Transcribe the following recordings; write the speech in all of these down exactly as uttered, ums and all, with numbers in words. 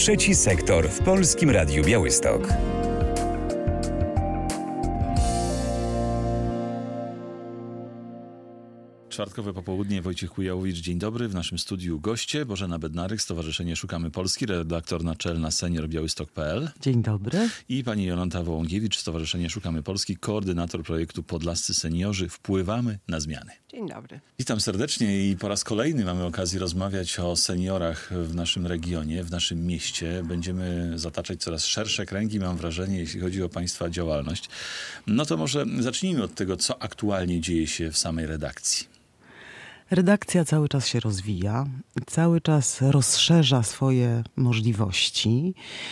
Trzeci sektor w Polskim Radiu Białystok. Czwartkowe popołudnie, Wojciech Kujałowicz, dzień dobry. W naszym studiu goście Bożena Bednarek, Stowarzyszenie Szukamy Polski, redaktor naczelna senior białystok kropka p l. Dzień dobry. I pani Jolanta Wołągiewicz, Stowarzyszenie Szukamy Polski, koordynator projektu Podlascy Seniorzy. Wpływamy na zmiany. Dzień dobry. Witam serdecznie i po raz kolejny mamy okazję rozmawiać o seniorach w naszym regionie, w naszym mieście. Będziemy zataczać coraz szersze kręgi, mam wrażenie, jeśli chodzi o państwa działalność. No to może zacznijmy od tego, co aktualnie dzieje się w samej redakcji. Redakcja cały czas się rozwija, cały czas rozszerza swoje możliwości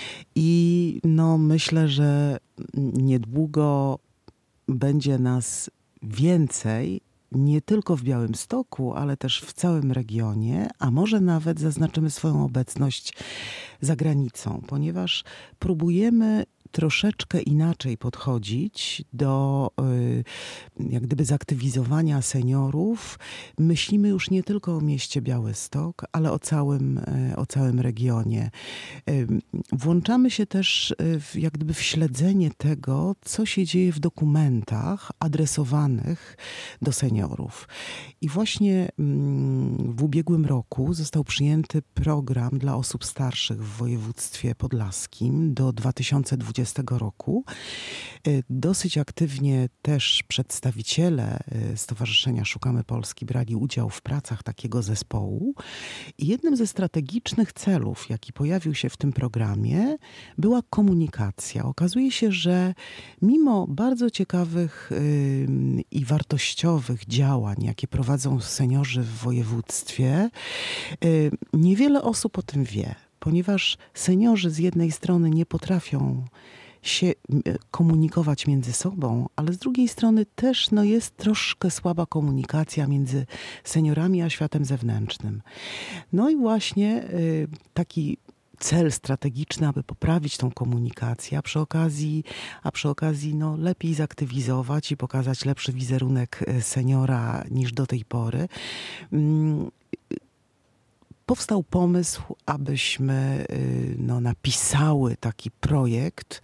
i no myślę, że niedługo będzie nas więcej, nie tylko w Białymstoku, ale też w całym regionie, a może nawet zaznaczymy swoją obecność za granicą, ponieważ próbujemy troszeczkę inaczej podchodzić do jak gdyby zaktywizowania seniorów. Myślimy już nie tylko o mieście Białystok, ale o całym, o całym regionie. Włączamy się też w, jak gdyby w śledzenie tego, co się dzieje w dokumentach adresowanych do seniorów. I właśnie w ubiegłym roku został przyjęty program dla osób starszych w województwie podlaskim do dwa tysiące dwudziestego roku. Dosyć aktywnie też przedstawiciele Stowarzyszenia Szukamy Polski brali udział w pracach takiego zespołu. I jednym ze strategicznych celów, jaki pojawił się w tym programie, była komunikacja. Okazuje się, że mimo bardzo ciekawych yy, i wartościowych działań, jakie prowadzą seniorzy w województwie, yy, niewiele osób o tym wie. Ponieważ seniorzy z jednej strony nie potrafią się komunikować między sobą, ale z drugiej strony też no, jest troszkę słaba komunikacja między seniorami a światem zewnętrznym. No i właśnie y, taki cel strategiczny, aby poprawić tą komunikację, a przy okazji, a przy okazji no, lepiej zaktywizować i pokazać lepszy wizerunek seniora niż do tej pory. Y, Powstał pomysł, abyśmy no, napisały taki projekt,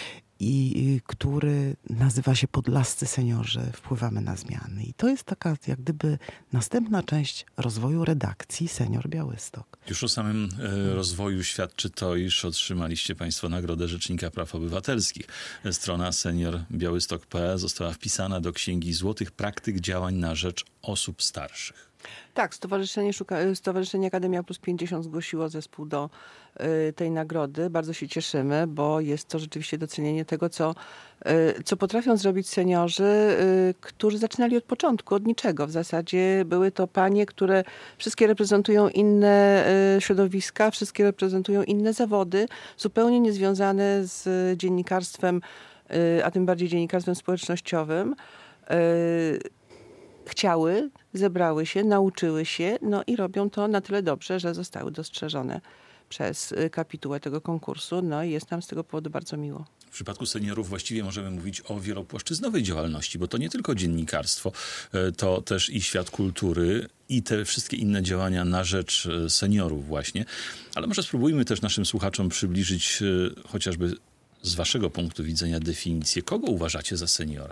i, który nazywa się Podlascy Seniorzy. Wpływamy na zmiany. I to jest taka jak gdyby następna część rozwoju redakcji Senior Białystok. Już o samym e, rozwoju świadczy to, iż otrzymaliście państwo Nagrodę Rzecznika Praw Obywatelskich. Strona senior białystok kropka p l została wpisana do Księgi Złotych Praktyk Działań na rzecz Osób Starszych. Tak, Stowarzyszenie, Szuka, Stowarzyszenie Akademia Plus pięćdziesiąt zgłosiło zespół do y, tej nagrody. Bardzo się cieszymy, bo jest to rzeczywiście docenienie tego, co, y, co potrafią zrobić seniorzy, y, którzy zaczynali od początku, od niczego. W zasadzie były to panie, które wszystkie reprezentują inne y, środowiska, wszystkie reprezentują inne zawody, zupełnie niezwiązane z dziennikarstwem, y, a tym bardziej dziennikarstwem społecznościowym. Y, Chciały, zebrały się, nauczyły się, no i robią to na tyle dobrze, że zostały dostrzeżone przez kapitułę tego konkursu. No i jest nam z tego powodu bardzo miło. W przypadku seniorów właściwie możemy mówić o wielopłaszczyznowej działalności, bo to nie tylko dziennikarstwo, to też i świat kultury i te wszystkie inne działania na rzecz seniorów właśnie. Ale może spróbujmy też naszym słuchaczom przybliżyć chociażby z waszego punktu widzenia definicję. Kogo uważacie za seniora?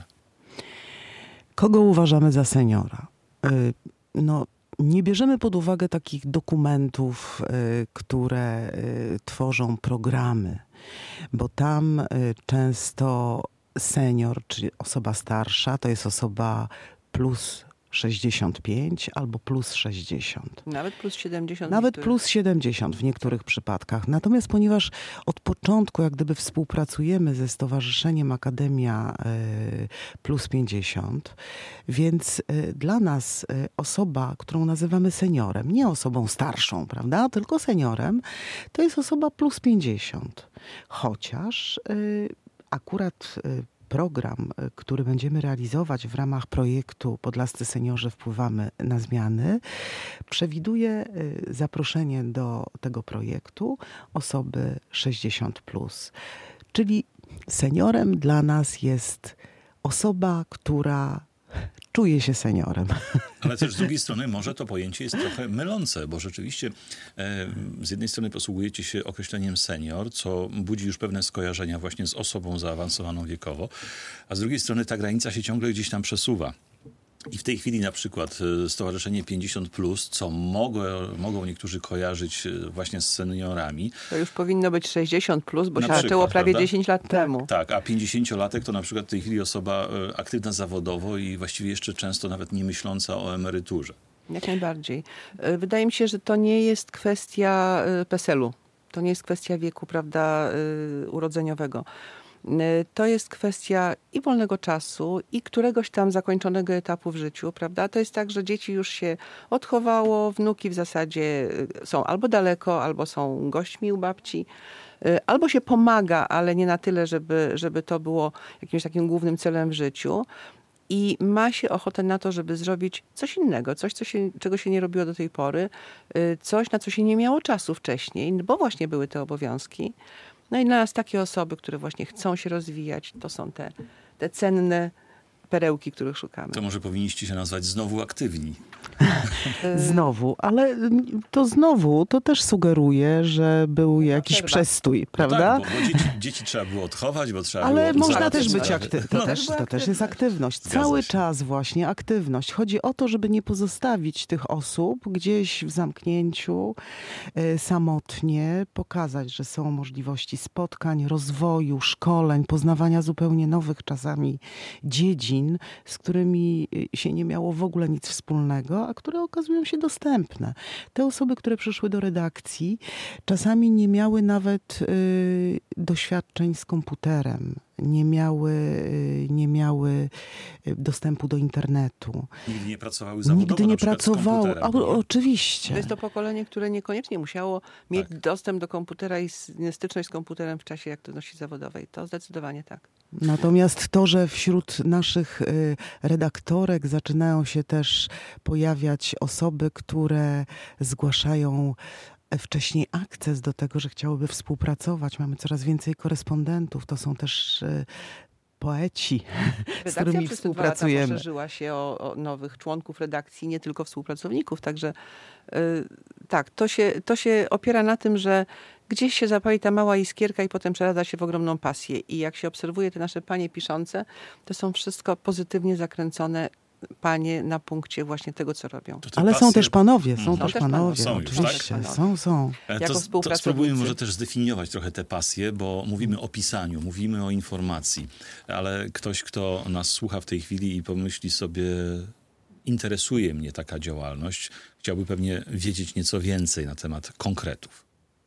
Kogo uważamy za seniora? No, nie bierzemy pod uwagę takich dokumentów, które tworzą programy, bo tam często senior, czyli osoba starsza, to jest osoba plus sześćdziesiąt pięć albo plus sześćdziesiąt. Nawet plus siedemdziesiąt. Nawet plus siedemdziesiąt w niektórych przypadkach. Natomiast ponieważ od początku jak gdyby współpracujemy ze Stowarzyszeniem Akademia Plus pięćdziesiąt, więc dla nas osoba, którą nazywamy seniorem, nie osobą starszą, prawda, tylko seniorem, to jest osoba plus pięćdziesiąt. Chociaż akurat program, który będziemy realizować w ramach projektu Podlascy Seniorzy Wpływamy na Zmiany, przewiduje zaproszenie do tego projektu osoby sześćdziesiąt plus. Czyli seniorem dla nas jest osoba, która czuję się seniorem. Ale też z drugiej strony może to pojęcie jest trochę mylące, bo rzeczywiście e, z jednej strony posługujecie się określeniem senior, co budzi już pewne skojarzenia właśnie z osobą zaawansowaną wiekowo, a z drugiej strony ta granica się ciągle gdzieś tam przesuwa. I w tej chwili na przykład Stowarzyszenie pięćdziesiąt plus, co mogą, mogą niektórzy kojarzyć właśnie z seniorami. To już powinno być sześćdziesiąt plus, bo Na się przykład, zaczęło prawie prawda? dziesięć lat temu. Tak, a pięćdziesięciolatek to na przykład w tej chwili osoba aktywna zawodowo i właściwie jeszcze często nawet nie myśląca o emeryturze. Jak najbardziej. Wydaje mi się, że to nie jest kwestia PESEL-u. To nie jest kwestia wieku, prawda, urodzeniowego. To jest kwestia i wolnego czasu, i któregoś tam zakończonego etapu w życiu, prawda? To jest tak, że dzieci już się odchowało, wnuki w zasadzie są albo daleko, albo są gośćmi u babci, albo się pomaga, ale nie na tyle, żeby, żeby to było jakimś takim głównym celem w życiu. I ma się ochotę na to, żeby zrobić coś innego, coś, co się, czego się nie robiło do tej pory, coś, na co się nie miało czasu wcześniej, bo właśnie były te obowiązki. No i dla nas takie osoby, które właśnie chcą się rozwijać, to są te, te cenne perełki, których szukamy. To może powinniście się nazwać znowu aktywni. Znowu, ale to znowu, to też sugeruje, że był jakiś przerwa. przestój, prawda? No tak, bo, bo dzieci, dzieci trzeba było odchować, bo trzeba Ale było można załatwić też być sprawy. aktywnym. To, No, też, to też jest aktywność. Zgadza Cały się. czas właśnie aktywność. Chodzi o to, żeby nie pozostawić tych osób gdzieś w zamknięciu, e, samotnie, pokazać, że są możliwości spotkań, rozwoju, szkoleń, poznawania zupełnie nowych czasami dziedzin, z którymi się nie miało w ogóle nic wspólnego, a które okazują się dostępne. Te osoby, które przyszły do redakcji, czasami nie miały nawet y, doświadczeń z komputerem, nie miały, y, nie miały dostępu do internetu. Nigdy nie pracowały zawodowo, Nigdy na nie przykład z pracowały. komputerem, A, nie? oczywiście. To jest to pokolenie, które niekoniecznie musiało mieć Tak. dostęp do komputera i s- styczność z komputerem w czasie aktywności zawodowej. To zdecydowanie tak. Natomiast to, że wśród naszych y, redaktorek zaczynają się też pojawiać osoby, które zgłaszają wcześniej akces do tego, że chciałyby współpracować. Mamy coraz więcej korespondentów. To są też y, poeci, z Redakcja którymi przez te dwa lata współpracujemy. poszerzyła się o, o nowych członków redakcji, nie tylko współpracowników. Także y, tak, to się, to się opiera na tym, że gdzieś się zapali ta mała iskierka i potem przeradza się w ogromną pasję. I jak się obserwuje te nasze panie piszące, to są wszystko pozytywnie zakręcone panie na punkcie właśnie tego, co robią. To te Ale są pasje- też panowie, są Mhm. też też panowie, panowie. Są już, oczywiście. tak? Są, są. E, jako To, to współpracownicy. spróbujmy może też zdefiniować trochę te pasje, bo mówimy o pisaniu, mówimy o informacji, ale ktoś, kto nas słucha w tej chwili i pomyśli sobie, interesuje mnie taka działalność, chciałby pewnie wiedzieć nieco więcej na temat konkretów.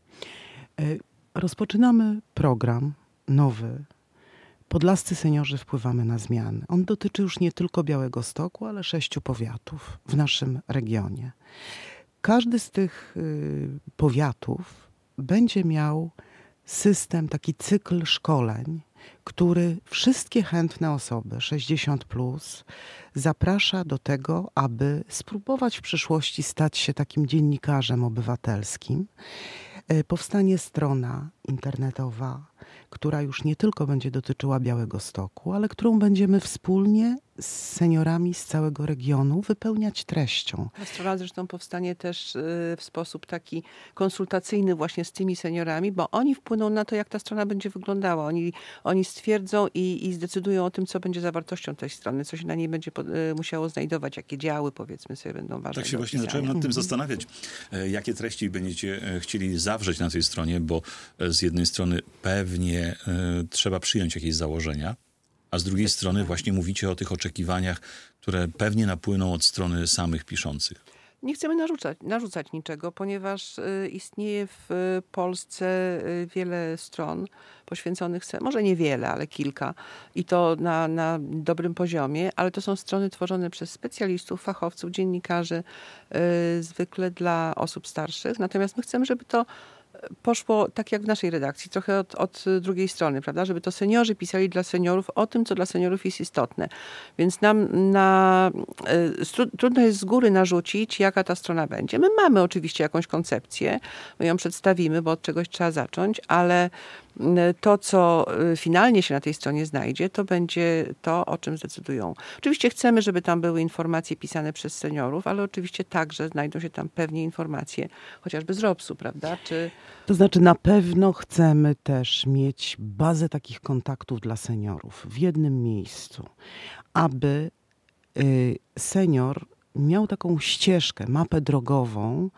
Y, Rozpoczynamy program nowy. Podlascy seniorzy wpływamy na zmiany. On dotyczy już nie tylko Białegostoku, ale sześciu powiatów w naszym regionie. Każdy z tych y, powiatów będzie miał system, taki cykl szkoleń, który wszystkie chętne osoby sześćdziesiąt plus zaprasza do tego, aby spróbować w przyszłości stać się takim dziennikarzem obywatelskim. Y, Powstanie strona internetowa, która już nie tylko będzie dotyczyła Białegostoku, ale którą będziemy wspólnie z seniorami z całego regionu wypełniać treścią. Ta strona zresztą powstanie też y, w sposób taki konsultacyjny właśnie z tymi seniorami, bo oni wpłyną na to, jak ta strona będzie wyglądała. Oni, oni stwierdzą i, i zdecydują o tym, co będzie zawartością tej strony, co się na niej będzie po, y, musiało znajdować, jakie działy, powiedzmy sobie, będą ważne. Tak się do właśnie opisania. zacząłem nad tym zastanawiać, e, jakie treści będziecie e, chcieli zawrzeć na tej stronie, bo e, z jednej strony pewnie e, trzeba przyjąć jakieś założenia, a z drugiej strony właśnie mówicie o tych oczekiwaniach, które pewnie napłyną od strony samych piszących. Nie chcemy narzucać, narzucać niczego, ponieważ y, istnieje w y, Polsce y, wiele stron poświęconych, se- może niewiele, ale kilka i to na, na dobrym poziomie, ale to są strony tworzone przez specjalistów, fachowców, dziennikarzy, y, zwykle dla osób starszych. Natomiast my chcemy, żeby to poszło tak jak w naszej redakcji, trochę od, od drugiej strony, prawda? Żeby to seniorzy pisali dla seniorów o tym, co dla seniorów jest istotne. Więc nam na, y, stru- trudno jest z góry narzucić, jaka ta strona będzie. My mamy oczywiście jakąś koncepcję, my ją przedstawimy, bo od czegoś trzeba zacząć, ale to, co finalnie się na tej stronie znajdzie, to będzie to, o czym zdecydują. Oczywiście chcemy, żeby tam były informacje pisane przez seniorów, ale oczywiście także znajdą się tam pewnie informacje, chociażby z ROPS-u, prawda? Czy... To znaczy na pewno chcemy też mieć bazę takich kontaktów dla seniorów w jednym miejscu, aby y, senior miał taką ścieżkę, mapę drogową,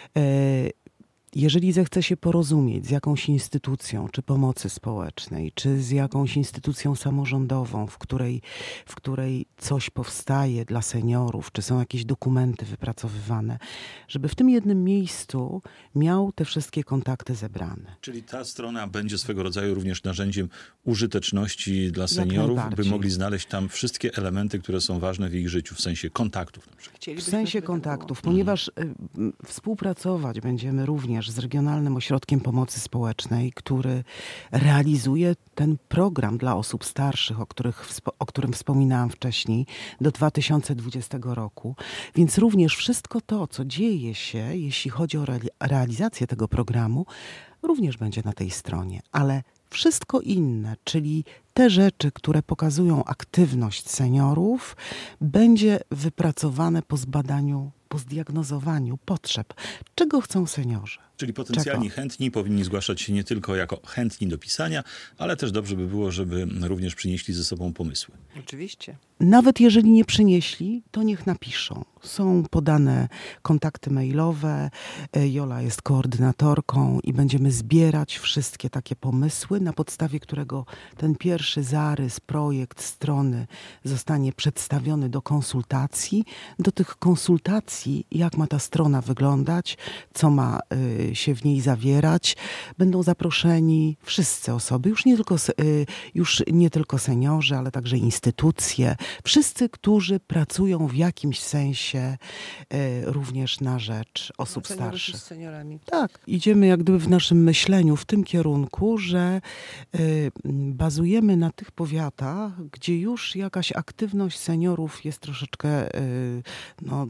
y, jeżeli zechce się porozumieć z jakąś instytucją, czy pomocy społecznej, czy z jakąś instytucją samorządową, w której, w której coś powstaje dla seniorów, czy są jakieś dokumenty wypracowywane, żeby w tym jednym miejscu miał te wszystkie kontakty zebrane. Czyli ta strona będzie swego rodzaju również narzędziem użyteczności dla seniorów, by mogli znaleźć tam wszystkie elementy, które są ważne w ich życiu, w sensie kontaktów na przykład. W sensie kontaktów, ponieważ y, współpracować będziemy również z Regionalnym Ośrodkiem Pomocy Społecznej, który realizuje ten program dla osób starszych, o, których, o którym wspominałam wcześniej, do dwa tysiące dwudziestego roku. Więc również wszystko to, co dzieje się, jeśli chodzi o realizację tego programu, również będzie na tej stronie. Ale wszystko inne, czyli te rzeczy, które pokazują aktywność seniorów, będzie wypracowane po zbadaniu, po zdiagnozowaniu potrzeb. Czego chcą seniorzy? Czyli potencjalni Czego? chętni powinni zgłaszać się nie tylko jako chętni do pisania, ale też dobrze by było, żeby również przynieśli ze sobą pomysły. Oczywiście. Nawet jeżeli nie przynieśli, to niech napiszą. Są podane kontakty mailowe, Jola jest koordynatorką i będziemy zbierać wszystkie takie pomysły, na podstawie którego ten pierwszy zarys, projekt strony zostanie przedstawiony do konsultacji. Do tych konsultacji, jak ma ta strona wyglądać, co ma y, się w niej zawierać, będą zaproszeni wszyscy osoby, już nie tylko, y, już nie tylko seniorzy, ale także instytucje, wszyscy, którzy pracują w jakimś sensie y, również na rzecz osób starszych. Z seniorami. Tak, idziemy jak gdyby w naszym myśleniu w tym kierunku, że y, bazujemy na tych powiatach, gdzie już jakaś aktywność seniorów jest troszeczkę y, no,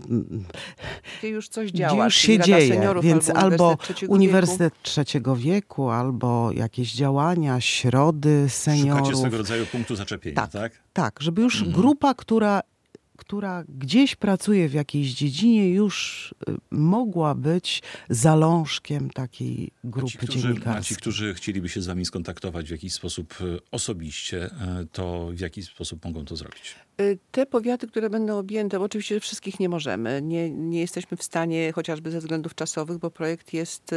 gdzie już coś działa. Gdzie już się dzieje, Seniorów, więc albo albo Uniwersytet Trzeciego Uniwersytet Wieku. Trzeciego Wieku, albo jakieś działania, środy seniorów. Szukacie swego rodzaju punktu zaczepienia, tak? Tak, tak? tak, żeby już Mhm. grupa, która która gdzieś pracuje w jakiejś dziedzinie, już y, mogła być zalążkiem takiej grupy Ci, którzy, a dziennikarskiej. ci, którzy chcieliby się z wami skontaktować w jakiś sposób e, osobiście, e, to w jaki sposób mogą to zrobić? Te powiaty, które będą objęte, bo oczywiście wszystkich nie możemy, nie, nie jesteśmy w stanie, chociażby ze względów czasowych, bo projekt jest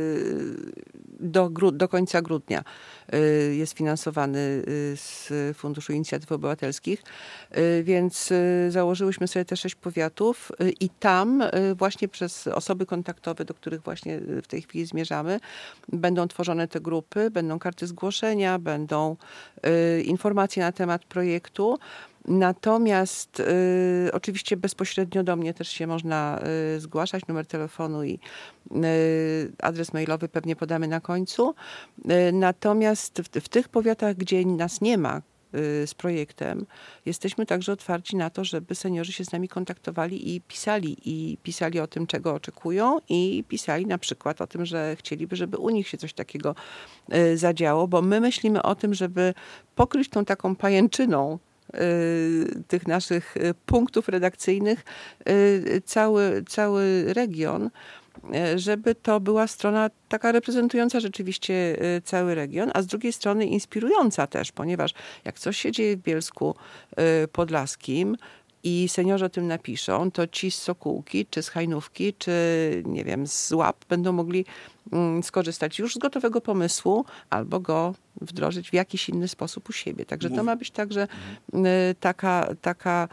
do, do końca grudnia. Jest finansowany z Funduszu Inicjatyw Obywatelskich, więc założyłyśmy sobie te sześć powiatów i tam właśnie przez osoby kontaktowe, do których właśnie w tej chwili zmierzamy, będą tworzone te grupy, będą karty zgłoszenia, będą informacje na temat projektu. Natomiast y, oczywiście bezpośrednio do mnie też się można y, zgłaszać. Numer telefonu i y, adres mailowy pewnie podamy na końcu. Y, natomiast w, w tych powiatach, gdzie nas nie ma y, z projektem, jesteśmy także otwarci na to, żeby seniorzy się z nami kontaktowali i pisali. I pisali o tym, czego oczekują i pisali na przykład o tym, że chcieliby, żeby u nich się coś takiego y, zadziało, bo my myślimy o tym, żeby pokryć tą taką pajęczyną tych naszych punktów redakcyjnych cały, cały region, żeby to była strona taka reprezentująca rzeczywiście cały region, a z drugiej strony inspirująca też, ponieważ jak coś się dzieje w Bielsku Podlaskim i seniorzy o tym napiszą, to ci z Sokółki, czy z Hajnówki, czy nie wiem, z Łap będą mogli skorzystać już z gotowego pomysłu albo go wdrożyć w jakiś inny sposób u siebie. Także to ma być także taka, taka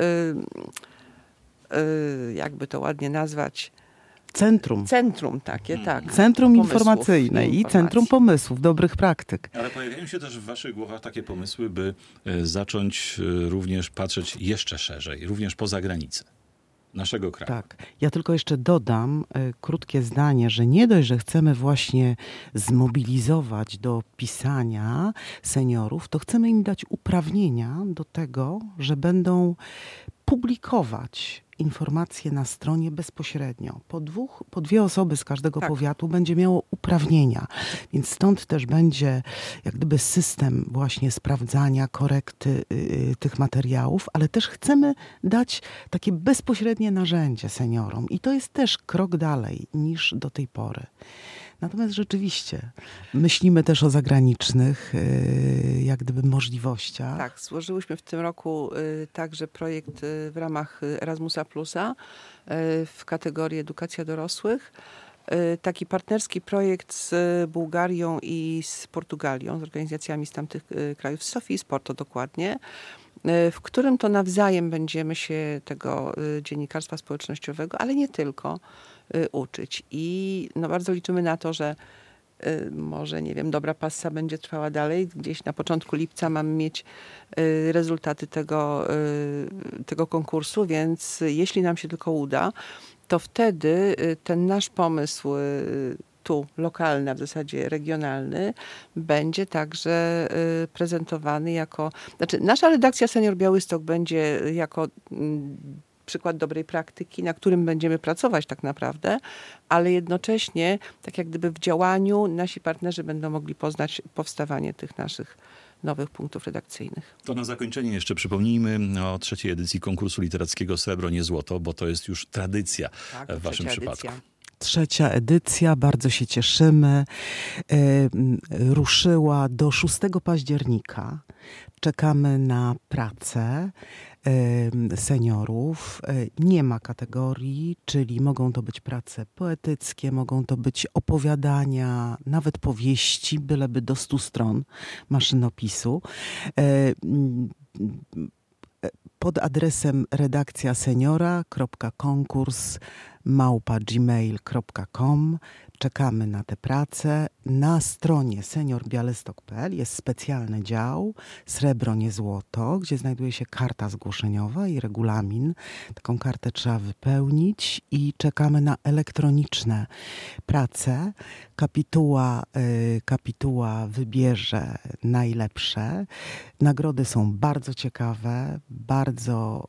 jakby to ładnie nazwać, Centrum. Centrum takie, tak. Centrum pomysłów, informacyjne i informacji. Centrum Pomysłów, dobrych praktyk. Ale pojawiają się też w waszych głowach takie pomysły, by e, zacząć e, również patrzeć jeszcze szerzej, również poza granicę naszego kraju. Tak. Ja tylko jeszcze dodam y, krótkie zdanie, że nie dość, że chcemy właśnie zmobilizować do pisania seniorów, to chcemy im dać uprawnienia do tego, że będą publikować informacje na stronie bezpośrednio. Po, dwóch, po dwie osoby z każdego Tak. powiatu będzie miało uprawnienia. Więc stąd też będzie jak gdyby system właśnie sprawdzania, korekty y, tych materiałów, ale też chcemy dać takie bezpośrednie narzędzie seniorom. I to jest też krok dalej niż do tej pory. Natomiast rzeczywiście myślimy też o zagranicznych y, jak gdyby możliwościach. Tak, złożyłyśmy w tym roku y, także projekt y, w ramach Erasmusa Plusa y, w kategorii edukacja dorosłych. Y, taki partnerski projekt z Bułgarią i z Portugalią, z organizacjami z tamtych y, krajów, z Sofii i z Porto dokładnie, y, w którym to nawzajem będziemy się tego y, dziennikarstwa społecznościowego, ale nie tylko, y, uczyć. I no, bardzo liczymy na to, że y, może, nie wiem, dobra passa będzie trwała dalej. Gdzieś na początku lipca mamy mieć y, rezultaty tego, y, tego konkursu, więc jeśli nam się tylko uda, to wtedy y, ten nasz pomysł y, tu lokalny, a w zasadzie regionalny, będzie także y, prezentowany jako... Znaczy, nasza redakcja Senior Białystok będzie jako mm, przykład dobrej praktyki, na którym będziemy pracować tak naprawdę, ale jednocześnie, tak jak gdyby w działaniu nasi partnerzy będą mogli poznać powstawanie tych naszych nowych punktów redakcyjnych. To na zakończenie jeszcze przypomnijmy o trzeciej edycji konkursu literackiego Srebro, nie złoto, bo to jest już tradycja Tak, w waszym trzecia przypadku. edycja. Trzecia edycja, bardzo się cieszymy. E, ruszyła do szóstego października. Czekamy na pracę e, seniorów. E, nie ma kategorii, czyli mogą to być prace poetyckie, mogą to być opowiadania, nawet powieści, byleby do stu stron maszynopisu. E, pod adresem redakcja seniora kropka konkurs małpa gmail kropka com. Czekamy na te prace. Na stronie senior białystok kropka p l jest specjalny dział Srebro, nie złoto, gdzie znajduje się karta zgłoszeniowa i regulamin. Taką kartę trzeba wypełnić i czekamy na elektroniczne prace. Kapituła, y, kapituła wybierze najlepsze. Nagrody są bardzo ciekawe, bardzo,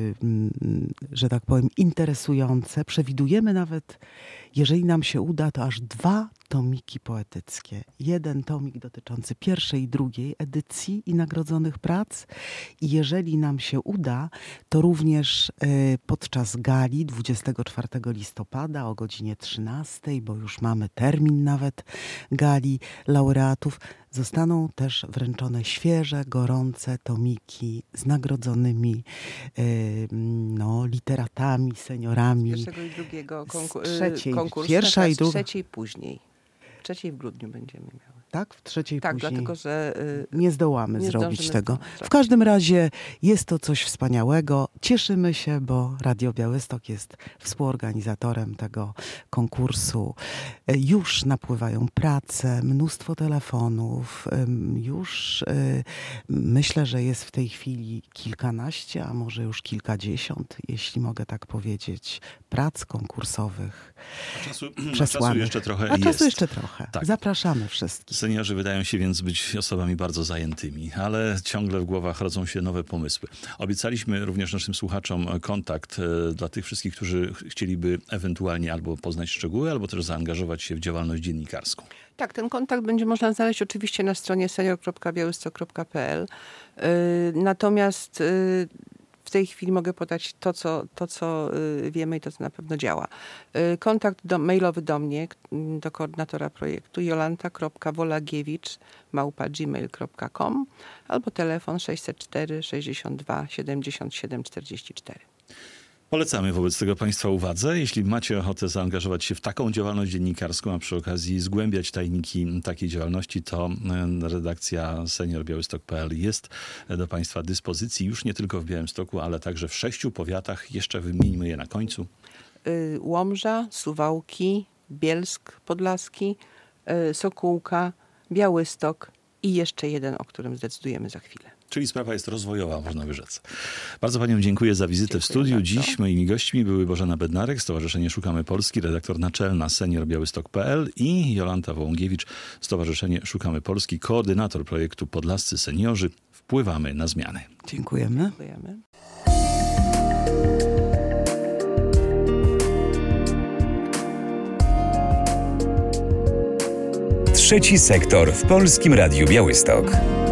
y, że tak powiem, interesujące. Przewidujemy nawet, jeżeli nam się uda, to aż dwa tomiki poetyckie. Jeden tomik dotyczący pierwszej i drugiej edycji i nagrodzonych prac. I jeżeli nam się uda, to również y, podczas gali dwudziestego czwartego listopada o godzinie trzynastej, bo już mamy termin nawet gali laureatów, zostaną też wręczone świeże, gorące tomiki z nagrodzonymi y, no, literatami, seniorami. Pierwszego i drugiego konku- Z trzeciej, konkursu. pierwsza tak, i z druga. trzeciej później. W trzeciej w grudniu będziemy miały. Tak? W trzeciej Tak, później. dlatego, że y, Nie zdołamy Nie zrobić zdążymy tego. zrobić. W każdym razie jest to coś wspaniałego. Cieszymy się, bo Radio Białystok jest współorganizatorem tego konkursu. Już napływają prace, mnóstwo telefonów. Już myślę, że jest w tej chwili kilkanaście, a może już kilkadziesiąt, jeśli mogę tak powiedzieć, prac konkursowych. A czasu, a przesłanych. czasu jeszcze trochę A jest. czasu jeszcze trochę. Tak. Zapraszamy wszystkich. Seniorzy wydają się więc być osobami bardzo zajętymi, ale ciągle w głowach rodzą się nowe pomysły. Obiecaliśmy również naszym słuchaczom kontakt e, dla tych wszystkich, którzy ch- chcieliby ewentualnie albo poznać szczegóły, albo też zaangażować się w działalność dziennikarską. tak, ten kontakt będzie można znaleźć oczywiście na stronie senior kropka białystok kropka p l. Yy, natomiast yy, w tej chwili mogę podać to, co, to, co yy, wiemy i to, co na pewno działa. Yy, kontakt do, mailowy do mnie, k- do koordynatora projektu jolanta kropka wolagiewicz małpa gmail kropka com albo telefon sześćset cztery sześćdziesiąt dwa siedemdziesiąt siedem czterdzieści cztery. Polecamy wobec tego Państwa uwadze. Jeśli macie ochotę zaangażować się w taką działalność dziennikarską, a przy okazji zgłębiać tajniki takiej działalności, to e, redakcja senior białystok kropka p l jest do Państwa dyspozycji już nie tylko w Białymstoku, ale także w sześciu powiatach. Jeszcze wymieńmy je na końcu. Yy, Łomża, Suwałki, Bielsk Podlaski, yy, Sokółka, Białystok i jeszcze jeden, o którym zdecydujemy za chwilę. Czyli sprawa jest rozwojowa, można by rzec. Bardzo Paniom dziękuję za wizytę Dziękuję w studiu. bardzo. Dziś moimi gośćmi były Bożena Bednarek, Stowarzyszenie Szukamy Polski, redaktor naczelna senior białystok kropka p l i Jolanta Wołągiewicz, Stowarzyszenie Szukamy Polski, koordynator projektu Podlascy Seniorzy. Wpływamy na zmiany. Dziękujemy. Dziękujemy. Trzeci sektor w Polskim Radiu Białystok.